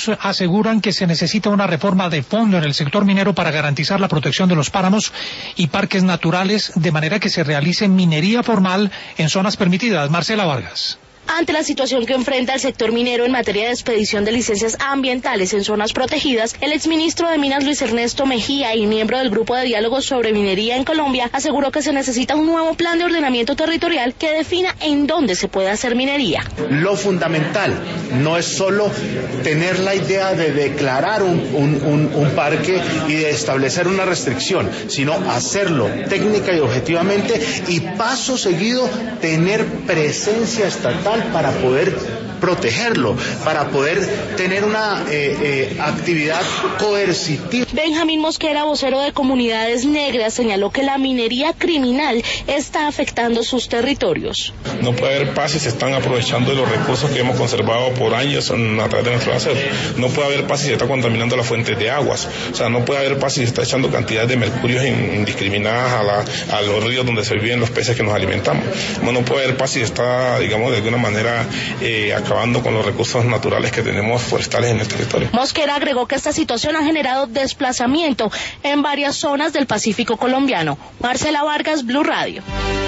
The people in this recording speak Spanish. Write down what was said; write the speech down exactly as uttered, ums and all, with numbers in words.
Campesinos aseguran que se necesita una reforma de fondo en el sector minero para garantizar la protección de los páramos y parques naturales, de manera que se realice minería formal en zonas permitidas. Marcela Vargas. Ante la situación que enfrenta el sector minero en materia de expedición de licencias ambientales en zonas protegidas, el exministro de Minas Luis Ernesto Mejía y miembro del Grupo de Diálogo sobre Minería en Colombia aseguró que se necesita un nuevo plan de ordenamiento territorial que defina en dónde se puede hacer minería. Lo fundamental no es solo tener la idea de declarar un, un, un, un parque y de establecer una restricción, sino hacerlo técnica y objetivamente y paso seguido tener presencia estatal para poder protegerlo, para poder tener una eh, eh, actividad coercitiva. Benjamín Mosquera, vocero de Comunidades Negras, señaló que la minería criminal está afectando sus territorios. No puede haber paz si se están aprovechando de los recursos que hemos conservado por años a través de nuestro acero. No puede haber paz si se está contaminando las fuentes de aguas. O sea, no puede haber paz si se está echando cantidades de mercurios indiscriminadas a, la, a los ríos donde se viven los peces que nos alimentamos. No puede haber paz si se está, digamos, de alguna manera eh, acabando con los recursos naturales que tenemos forestales en el territorio. Mosquera agregó que esta situación ha generado desplazamiento en varias zonas del Pacífico colombiano. Marcela Vargas, Blue Radio.